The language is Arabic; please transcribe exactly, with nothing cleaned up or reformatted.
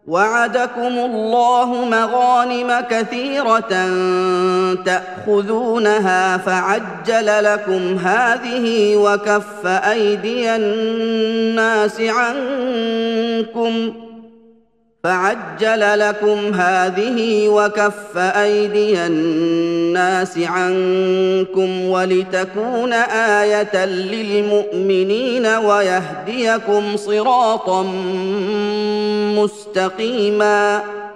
وعدكم الله مغانم كثيرة تأخذونها فعجل لكم هذه وكف أيدي الناس عنكم فعجل لكم هذه وكف أيدي الناس عنكم ولتكون آية للمؤمنين ويهديكم صراطا مستقيما